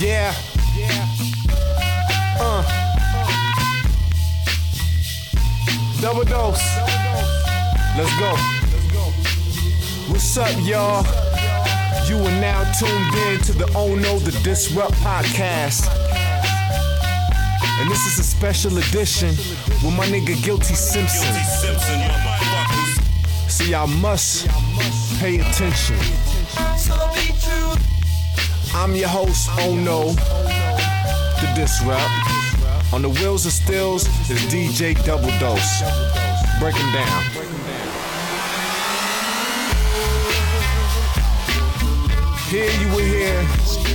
Yeah. Double dose. Let's go. What's up, y'all? You are now tuned in to the Oh No, the Disrupt podcast. And this is a special edition with my nigga Guilty Simpson. So y'all must pay attention. I'm your host, Oh No, the Disrupt. On the wheels of stills is DJ Double Dose. Break 'em down. Here you will hear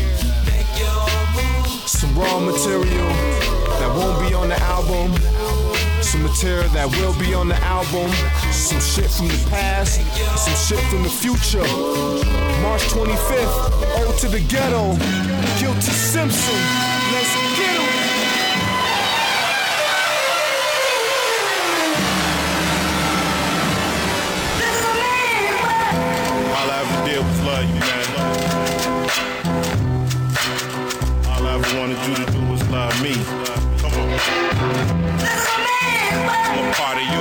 some raw material that won't be on the album, some material that will be on the album, some shit from the past, some shit from the future. March 25th, Ode to the Ghetto, Guilty Simpson, let's get him. All I ever did was love you, man. All I ever wanted you to do was love me. Come on. I'm a part of you.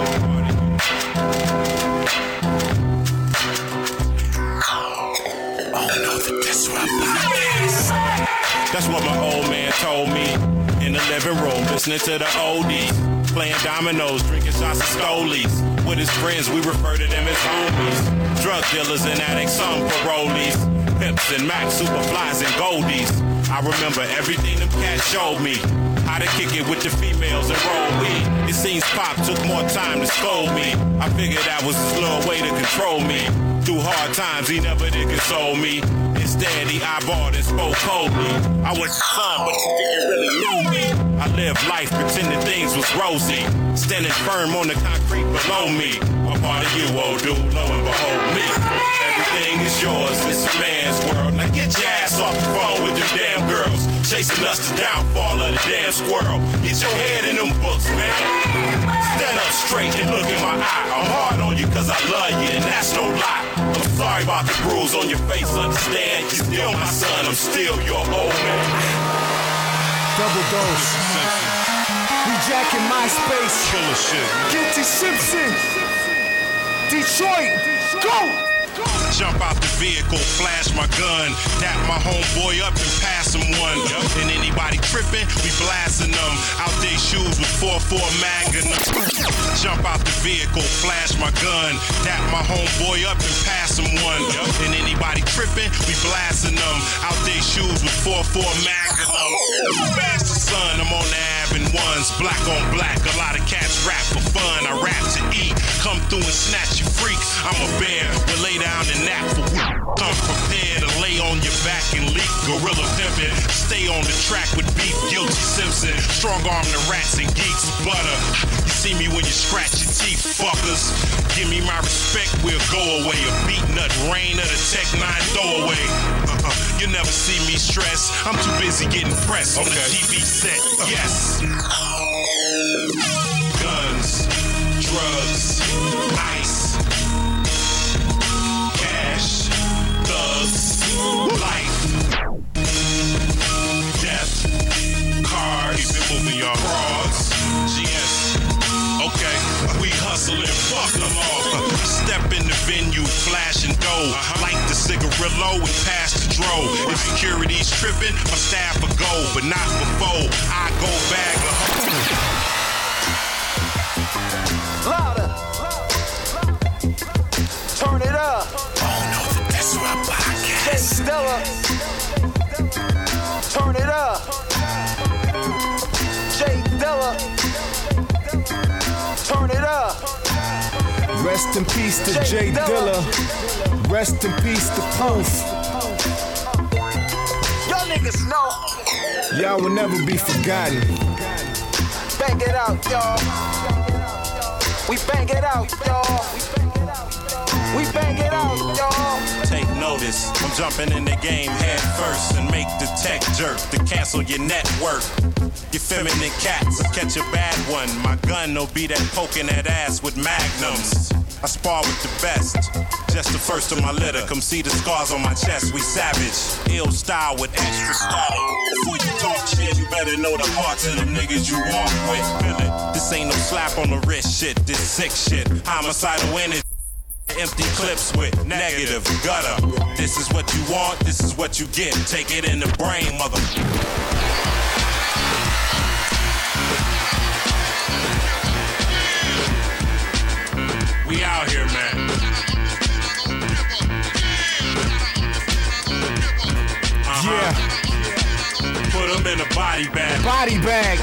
Oh no, the Disrupt. That's what my old man told me in the living room, listening to the oldies, playing dominoes, drinking shots of Stolies. With his friends, we refer to them as homies. Drug dealers and addicts, some parolees. Pimps and Max, Superflies and Goldies. I remember everything them cats showed me. How to kick it with the females and roll weed. It seems Pop took more time to scold me. I figured that was his little way to control me. Through hard times, he never did console me. Instead, he eyeballed and spoke coldly. I was son, but you didn't really know me. I lived life pretending things was rosy. Standing firm on the concrete below me. A part of you, old dude, lo and behold me. Everything is yours, it's a man's world. Now get your ass off the phone with them damn girls. Chasing us the downfall of the damn squirrel. Get your head in them books, man. Stand up straight and look in my eye. I'm hard on you cause I love you and that's no lie. I'm sorry about the bruise on your face, understand. You're still my son, I'm still your old man. Double Dose. We jacking MySpace. Killer shit. Guilty Simpson. Detroit. Go! Jump out the vehicle, flash my gun, dap my homeboy up and pass him one. And anybody tripping, we blasting them. Out they shoes with 4-4 Magnum. Jump out the vehicle, flash my gun, dap my homeboy up and pass him one. And anybody tripping, we blasting them. Out they shoes with 4-4 Magnum. Bastard son, I'm on the Ave and ones, black on black. A lot of cats rap for fun. I rap to eat, come through and snatch you freak. I'm a bear, but lay down and nap for week. Come prepared to lay on your back and leak. Gorilla pimpin', stay on the track with beef. Guilty Simpson, strong arm the rats and geeks. Butter, you see me when you scratch your teeth, fuckers. Give me my respect, we'll go away. A beat nut, rain of the Tech 9 throwaway. You never see me stress. I'm too busy getting pressed on the TV set. Yes. Guns, drugs, ice, cash, thugs, life, death, cars, keep it moving, y'all. Frauds, GS. Okay, we hustling, fuck them all. Step in the venue, flashing dough. Light the cigarillo and pass the dro. If security's tripping, my staff will go, but not before I go bag of Louder. Turn it up. Oh no, the Disrupt podcast. Stella. Turn it up. Jay Dilla. Turn it up. Rest in peace to Jay Dilla. Rest in peace to Proof. Y'all niggas know. Y'all will never be forgotten. Bang it out, y'all. We bang it out, y'all. We bang it out, y'all. Take notice, I'm jumping in the game head first and make the tech jerk to cancel your network. You feminine cats, catch a bad one. My gun will be that poking that ass with magnums. I spar with the best. Just the first of my litter. Come see the scars on my chest. We savage. Ill style with extra style. Before you talk shit, you better know the hearts of them niggas you walk with. Feel it. This ain't no slap on the wrist shit. This sick shit. Homicidal energy. Empty clips with negative gutter. This is what you want. This is what you get. Take it in the brain, mother. We out here, man. Yeah. Put them in a body bag. Body bag.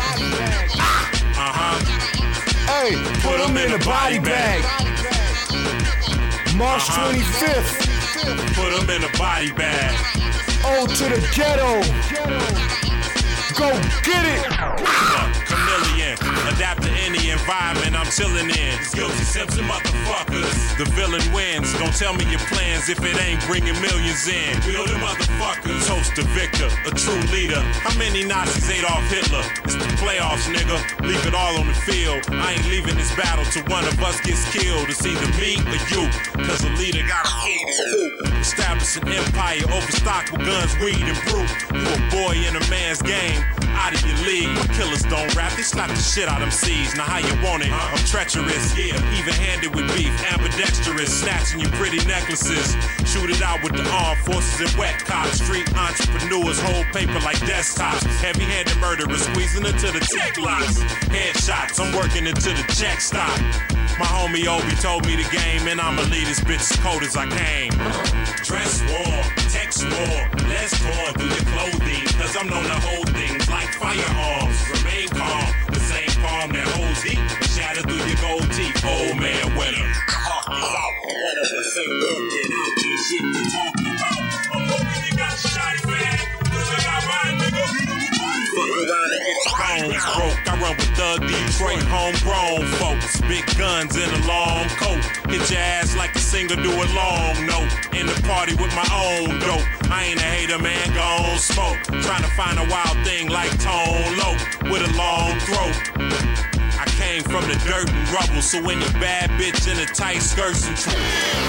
Hey, put them in a body bag. March 25th. Put them in a body bag. O to the ghetto. Go get it. Chameleon, adapt to any environment I'm chilling in. Guilty Simpson motherfuckers. The villain wins. Don't tell me your plans if it ain't bringing millions in. Real the motherfuckers. Toast the victor, a true leader. How many Nazis ate off Hitler? It's the playoffs, nigga. Leave it all on the field. I ain't leaving this battle till one of us gets killed. It's either me or you. Cause a leader gotta feed his food. Establish an empire overstocked with guns, weed, and brute. You a boy in a man's game. Out of your league. My killers don't rap, they slap the shit out them C's. Now how you want it? I'm treacherous, yeah, even-handed with beef, ambidextrous, snatching your pretty necklaces. Shoot it out with the armed forces and wet cops. Street entrepreneurs hold paper like desktops. Heavy-handed murderers squeezing into the tech locks. Headshots, I'm working into the check stop. My homie Obi told me the game, and I'ma leave this bitch as cold as I came. Dress war, text war, less torn through your clothing, cause I'm known to hold things like firearms. Remain calm, the same palm that holds heat, shatter through your gold teeth. Old man winner. Hawk me out, one of us ain't working out, ain't shit to talk about. I'm hoping you got shot, man, cause I got mine, nigga. Fuck around and get your bones broke. I run with Thug Detroit, homegrown folks. Big guns in a long coat. Hit your ass like a singer do a long note. In the party with my own dope. I ain't a hater, man, gon' smoke. Trying to find a wild thing like Tone Loc with a long throat. I came from the dirt and rubble, so any bad bitch in a tight skirts and put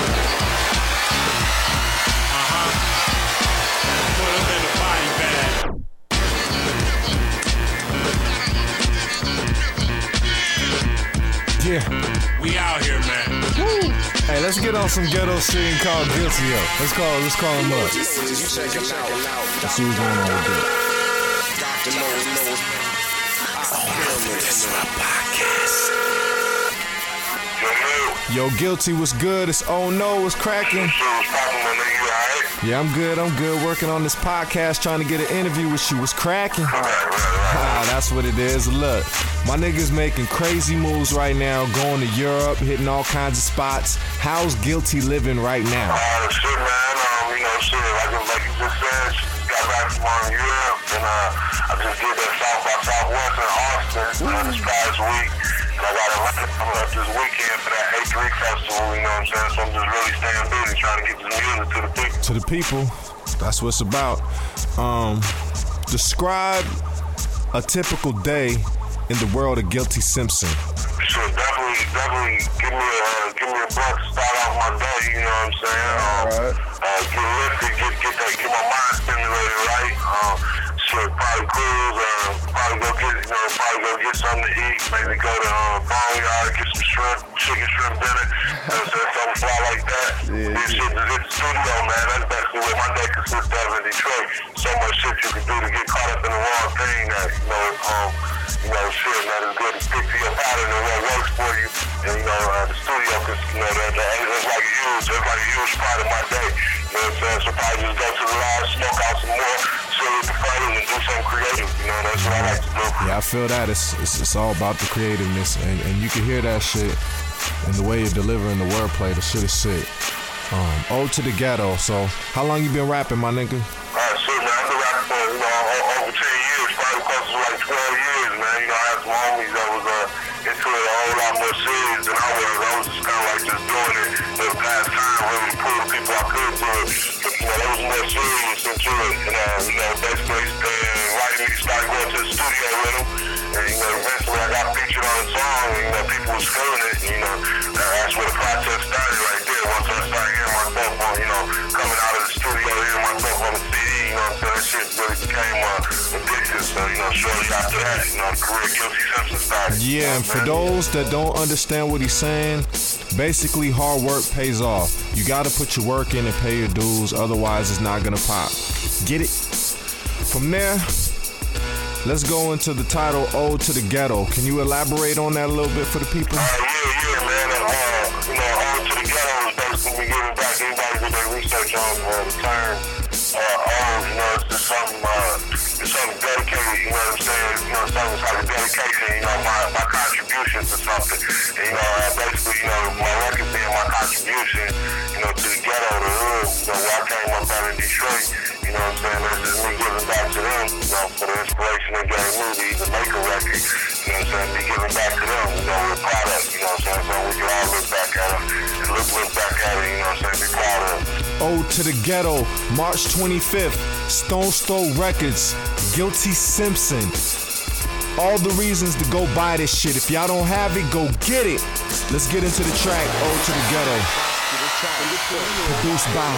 them in a body bag. Yeah. We out here, man. Woo. Hey, let's get on some ghetto shit and call Guilty up. Let's call him up. Let's see what's going on with that. Yo, Guilty, what's good? It's Oh No, what's cracking? Yeah, I'm good. Working on this podcast, trying to get an interview with you. What's cracking? That's what it is. Look, my niggas making crazy moves right now, going to Europe, hitting all kinds of spots. How's Guilty living right now? Shit, man. Like you just said, got back from Europe, and I just did that South by Southwest in Austin this past week. And I got Atlanta coming up this weekend for that A3 festival, you know what I'm saying? So I'm just really staying busy trying to get this music to the people. To the people, that's what it's about. Describe a typical day in the world of Guilty Simpson. Sure, definitely give me a breath to start off my day, you know what I'm saying? Get lifted, get my mind stimulated, right? Probably cruise, probably go get something to eat, maybe go to Boneyard, get some chicken shrimp dinner, something fly like that. Yeah, hit the studio, man. That's basically what my day consists of in Detroit. So much shit you can do to get caught up in the wrong thing that, shit, man, it's good to stick to your pattern and what works for you. And, the studio, cause, that's like a huge part of my day. You know what I'm saying? So probably just go to the lodge, smoke out some more, chill with the friends, and do something creative. You know, that's what I like to do. Yeah, I feel that. It's all about the creativeness, and you can hear that shit in the way you're delivering the wordplay. The shit is sick. Ode to the Ghetto. So, how long you been rapping, my nigga? Shit, man, I've been rapping for, over 10 years, probably close to like 12 years, man. I had some homies that was into it a whole lot more serious than I was. I was just kind of like just doing it for the past time, really to prove the people I could do it. But, they was more serious into it. And, basically, right when you started going to the studio communicate with him. And, you know, eventually I got featured on the song, and, you know, people was feeling it. And, you know, that's where the process started right there. Once I started hearing myself on, you know, coming out of the studio, hearing myself on the CD, you know what I'm saying? That shit really became addictive. So, you know, shortly after that, you know, the career Guilty Simpson started. Yeah, and for those that don't understand what he's saying, basically hard work pays off. You gotta put your work in and pay your dues, otherwise it's not gonna pop. Get it? From there, let's go into the title Ode to the Ghetto. Can you elaborate on that a little bit for the people? Yeah, man. You know, Ode to the Ghetto is basically giving back anybody who did research on the term ode. You know, it's just something dedicated, you know what I'm saying? You know, something like a dedication, you know, my contribution to something. And, you know, basically, you know, my record being my contribution, you know, to the ghetto, the hood, you know, where I came up out in Detroit, you know what I'm saying? That's just me giving back to them, you know, for the inspiration they gave me to even make a record, you know what I'm saying? Me giving back to them, you know, we're proud of, you know what I'm saying? So we can all look back at them and look back at it, you know what I'm saying? Be proud of them. Ode to the Ghetto, March 25th, Stone Throw Records, Guilty Simpson. All the reasons to go buy this shit. If y'all don't have it, go get it. Let's get into the track, Ode to the Ghetto. Produced by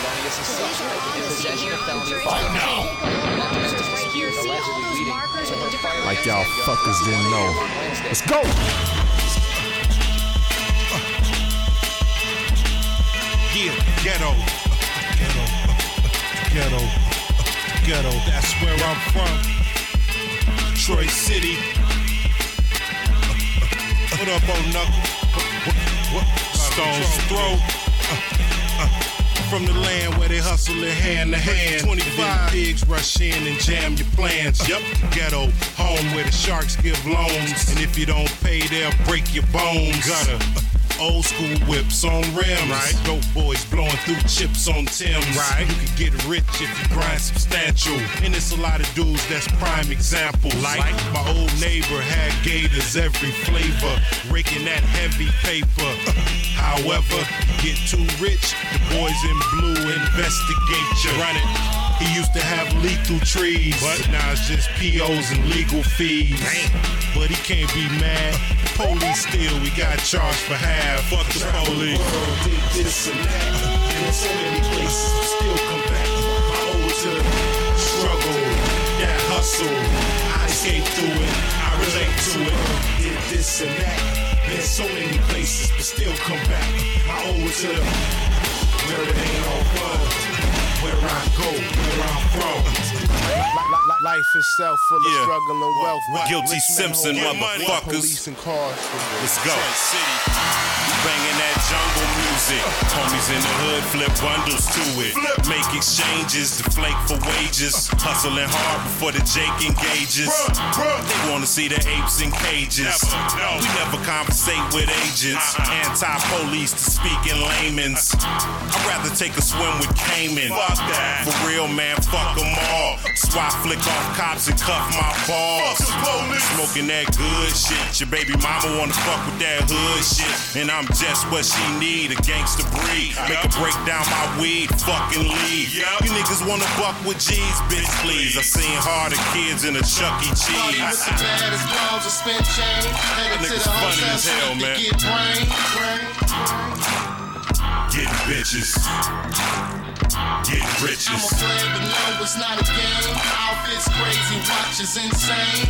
like y'all fuckers didn't know. Let's go! Yeah, ghetto, that's where I'm from. Detroit City. What up, old knuckle? Stone's Throw. From the land where they hustle it hand to hand. 25 pigs rush in and jam your plans. Yep, ghetto, home where the sharks give loans. And if you don't pay, they'll break your bones. Gutter. Old school whips on rims. Right. Dope boys blowing through chips on Timbs. Right. You can get rich if you grind substantial. And it's a lot of dudes that's prime examples. Like my old neighbor had gators every flavor, raking that heavy paper. However, get too rich, the boys in blue investigate you. Run it. He used to have lethal trees, but now it's just POs and legal fees. But he can't be mad. Police still, we got charged for half. Fuck the police. World did this and that, and in so many places we still come back. My ode to the struggle, that hustle. I escaped through it, I relate to it. Did this and that, been so many places but still come back. My ode to the where it ain't all fun. Where I go, where I'm from. Life itself full of struggle and wealth. Guilty Simpson, motherfuckers. Police and cars. Let's go. Banging that jungle music. Homies in the hood flip bundles to it. Make exchanges to flake for wages. Hustling hard before the Jake engages. They wanna see the apes in cages. We never conversate with agents. Anti-police to speak in layman's. I'd rather take a swim with Cayman. Fuck that. For real, man, fuck them all. Swat flick off cops and cuff my balls. Smoking that good shit. Your baby mama wanna fuck with that hood shit. And I'm just what she need, a gangster breed. Make her break down my weed, fucking leave. You niggas wanna buck with G's, bitch, please. I seen harder kids in a Chuck E. Cheese. That nigga's funny as hell, man. Getting bitches. Getting riches. I'm a player, but no, it's not a game. Outfits crazy, watches insane.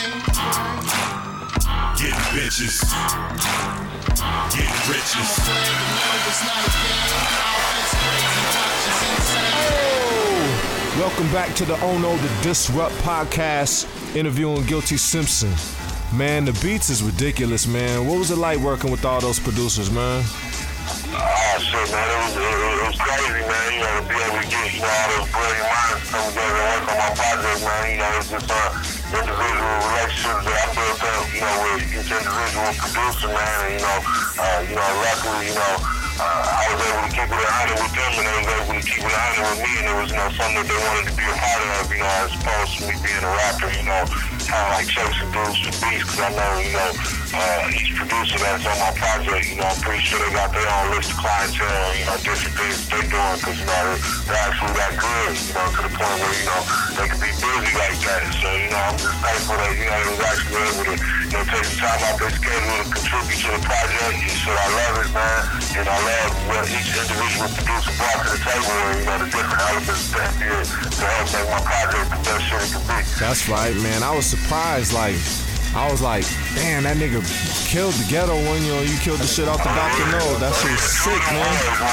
Getting bitches. Getting riches. I'm a player, but no, it's not a game. Outfits crazy, watches insane. Oh! Welcome back to the Oh No, the Disrupt podcast, interviewing Guilty Simpson. Man, the beats is ridiculous, man. What was it like working with all those producers, man? Oh, shit, man. It was crazy, man. You know, to be able to get, you know, all those brilliant minds come together and work on my project, man. You know, it's just individual relationships that I built up, you know, with each individual producer, man. And, you know, luckily, you know, I was able to keep it 100 with them, and they was able to keep it 100 with me, and it was, something that they wanted to be a part of, as opposed to me being a rapper, kind of like chasing dudes for beats, because I know, each producer that's on my project, I'm pretty sure they got their own list of clientele, different things they're doing, because, they're actually that good, to the point where, they can be busy like that. So, I'm just thankful that, they was actually able to, take some time out their schedule to contribute to the project. And so I love it, man. And I love what each individual producer brought to the table, and, the different elements that did to help make my project the best shit it can be. That's right, man. I was surprised, I was like, damn, that nigga killed the ghetto when you killed the shit off the Dr. No. That shit was sick, man.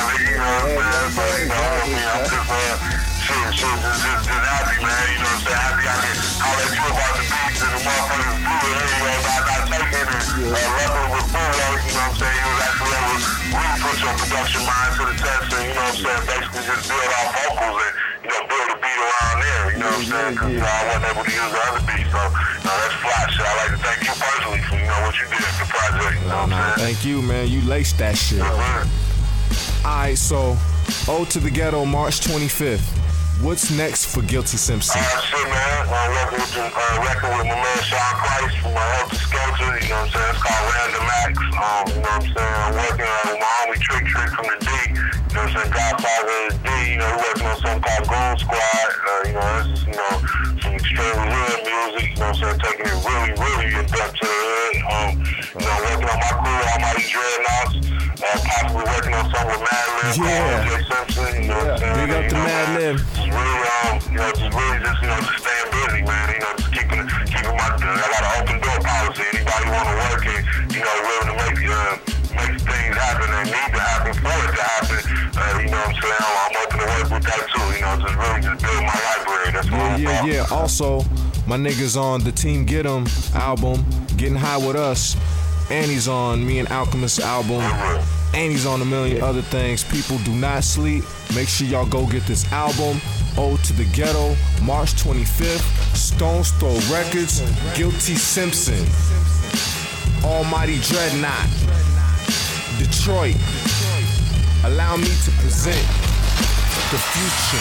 Just happy, man. Happy I can holler at you about the beats and the motherfuckers do it. Not taking it, rubbing with Bulo, you know what I'm saying? You was actually able to really put your production mind to the test and, basically just build our vocals and, build a beat around there, you know what I'm saying? Because, I wasn't able to use the other beats, so, that's fly shit. I'd like to thank you personally for, what you did for the project, you know what I'm saying? Thank you, man. You laced that shit. Alright, so, Ode to the Ghetto, March 25th. What's next for Guilty Simpson? Shit, man. I'm working with my man Sean Christ from my Helter Skelter. You know what I'm saying? It's called Random Acts. You know what I'm saying? I'm working with my homie Trick from the D. You know what I'm saying? Godfather of the D. We're working on something called Goon Squad. That's, some extremely hood music. You know what I'm saying? Taking it really, really in depth to the hood. Working on my crew, Almighty Dreadnoughts. Possibly working on something with Madlib. Jay Simpson. You know what I'm saying? Big up to Madlib. Just staying busy, man. Just keeping my. I got an open door policy. Anybody want to work and willing to make things happen and need to happen for it to happen. You know what I'm saying? I'm open to work with that too. Just build my library. That's what I'm about. Yeah. Also, my niggas on the Team Get 'Em album, Getting High With Us, and he's on Me and Alchemist album. And he's on a million other things. People do not sleep. Make sure y'all go get this album. Ode to the Ghetto, March 25th. Stone's Throw Records, Guilty Simpson. Almighty Dreadnought. Detroit. Allow me to present the future.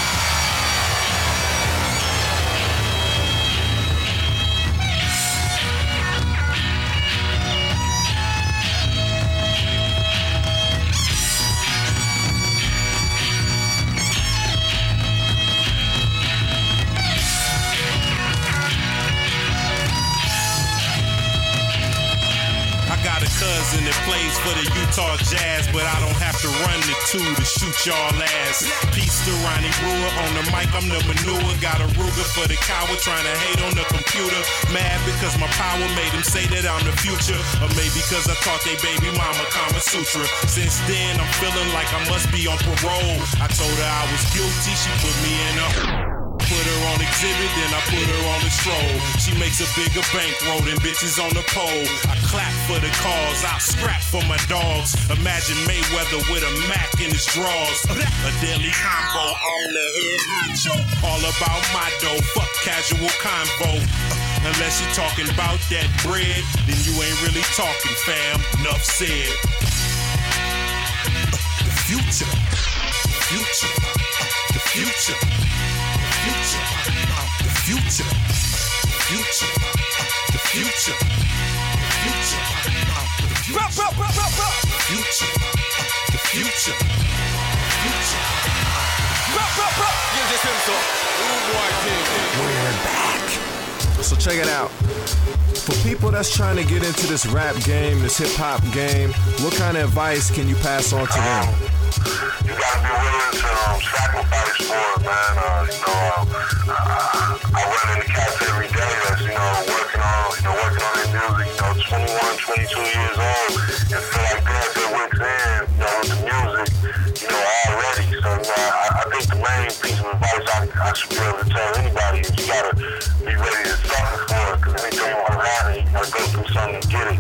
Cousin that plays for the Utah Jazz, but I don't have to run the two to shoot y'all ass. Peace to Ronnie Brewer on the mic, I'm the manure. Got a Ruger for the coward trying to hate on the computer. Mad because my power made him say that I'm the future, or maybe because I taught they baby mama Kama Sutra. Since then I'm feeling like I must be on parole. I told her I was guilty, she put me in a. Put her on exhibit, then I put her on the stroll. She makes a bigger bankroll than bitches on the pole. I clap for the cause, I scrap for my dogs. Imagine Mayweather with a Mac in his drawers. A deadly combo on the head honcho. All about my dough, fuck casual convo. Unless you're talking about that bread, then you ain't really talking, fam. Enough said. The future, the future, the future. The future, the future, the future, the future, the future, We're back. So check it out. For people that's trying to get into this rap game, this hip hop game, what kind of advice can you pass on to them? You gotta be willing to sacrifice for it, man. I run into cats every day that's, working on their music, 21, 22 years old, and feel like they're at their wits' end, with the music, already. So, I think the main piece of advice I should be able to tell anybody is you gotta be ready to suffer for it, because anything you want to have it, you gotta go through something to get it.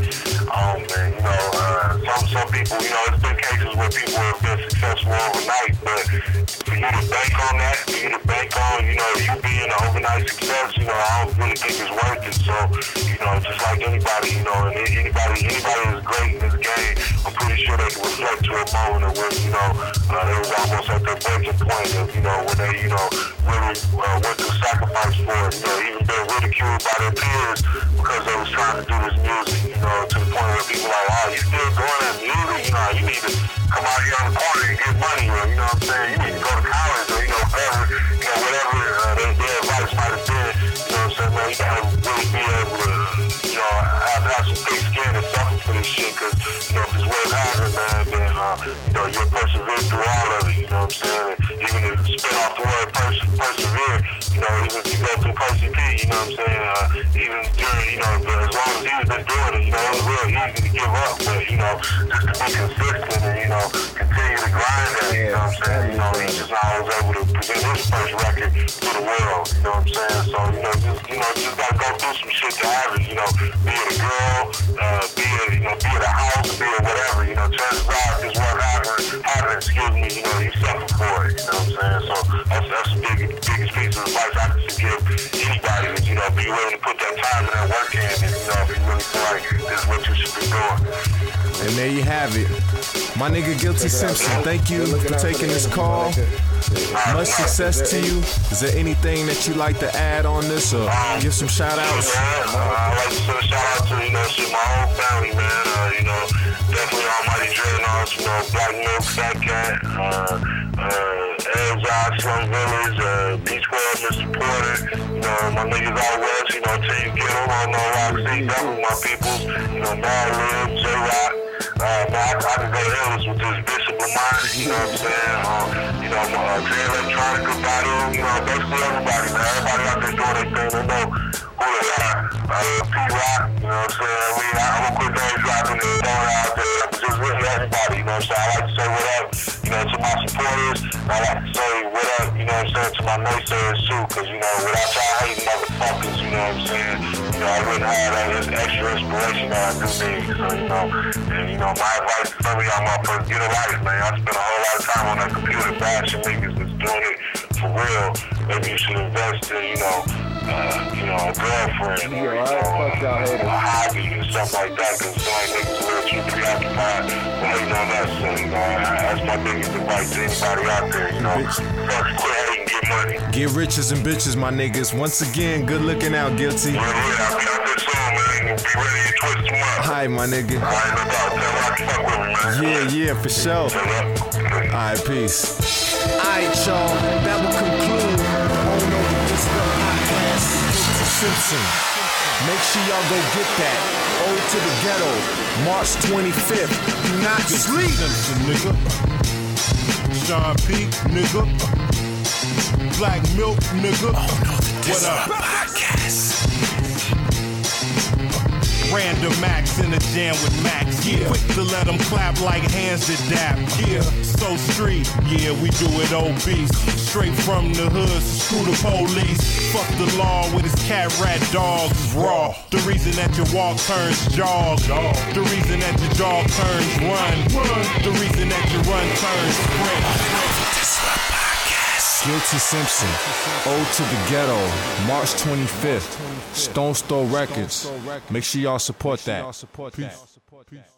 Some people, it's been cases where people have been successful overnight, but for you to bank on that, for you to bank on, you being being an overnight success, you know, I don't really think it's worth it. So, you know, just like anybody, you know, and anybody is great in this game, I'm pretty sure they can reflect to a moment when, you know, they was almost at their breaking point of, you know, when they, you know, really went through sacrifice for it, you know, even being ridiculed by their peers because they was trying to do this music, you know, to the point where people like, oh, you still doing that music? You know, you need to come out here on the corner and get money, or, you know what I'm saying? You need to go to college, or, you know, whatever their advice might have been, you know what I'm saying, man, you gotta really be able to, you know, have some thick skin and suffer for this shit, because, you know, if it's worth having, man, then, you know, you'll persevere through all of it, you know what I'm saying? And even if you spin off the word persevere, you know, even if you go through Percy P, you know what I'm saying? Even during, you know, as long as he's been doing it, you know, it was real easy to give up, but, you know, just to be consistent and, you know, continue to grind at it, you know what I'm saying? You know, he just always able to present his first record to the world, you know what I'm saying? So, you know, just gotta go through some shit to have it, you know, be it a girl, be it a house, be it whatever, you know, chances are if it's worth having, excuse me, you know, you suffer for it, you know what I'm saying? So that's the biggest piece of advice I can give anybody is, you know, be willing to put that time and that work in, and, you know, if you really feel like this is what you should be doing. And there you have it. My nigga Guilty Simpson, thank you for taking this call. Much success to you. Is there anything that you like to add on this or give some shout outs? I'd like to send a shout out to, you know, my whole family, man. You know, definitely Almighty Dreadnoughts, you know, Black Milk, Fat Cat, Elzai, Slum Village, B12, Mr. Porter, you know, my niggas out west, you know, Team Ghetto, I know Roxy, definitely my peoples, you know, Mad Lib, J-Rock. I can go illness with this Bishop Lamont, you know what I'm saying? You know, J Electronica, Badu, you know, basically everybody, man. Everybody out there doing their thing, they know who they are. P-Rock, you know what I'm saying? I'm gonna quit name dropping and throwing out there. Just really everybody, you know what I'm saying? I like to say what up, you know, to my supporters. I like to say what up, you know what I'm saying, to my naysayers too, because, you know, without y'all hating motherfuckers, you know what I'm saying? You know, I wouldn't have that extra inspiration that I do need. So, you know, and, you know, my advice to some of y'all motherfuckers, get a life, man. I spend a whole lot of time on that computer bashing niggas that's doing it for real. Maybe you should invest in, you know, a girlfriend or, you know, a hobby or something like that, because some niggas are a little too preoccupied with hating on us. So, you know, that's my biggest advice to anybody out there, you know. First, quit hating, get money. Get riches and bitches, my niggas. Once again, good looking out, Guilty. Yeah, I'll be out there soon, man. Be ready to twist them up. Hi, my nigga. All right, no doubt. Tell Rocky fuck with me, man. Yeah, for sure. Alright, peace. Alright, y'all. That will conclude the Oh No This podcast. Guilty Simpson. Make sure y'all go get that. Ode to the Ghetto, March 25th. Do not sleep. Simpson, nigga. Sean P, nigga. Black Milk, nigga. Oh No What up? Podcast. Random Max in the jam with Max. Yeah. Quick to let them clap like hands to dap. Yeah. So street. Yeah, we do it obese. Straight from the hood, screw the police. Fuck the law with his cat rat dogs. Raw. The reason that your walk turns jog. The reason that your jog turns run. The reason that your run turns sprint. Guilty Simpson, Ode to the Ghetto, March 25th, Stone Store Records. Make sure y'all support that. Peace.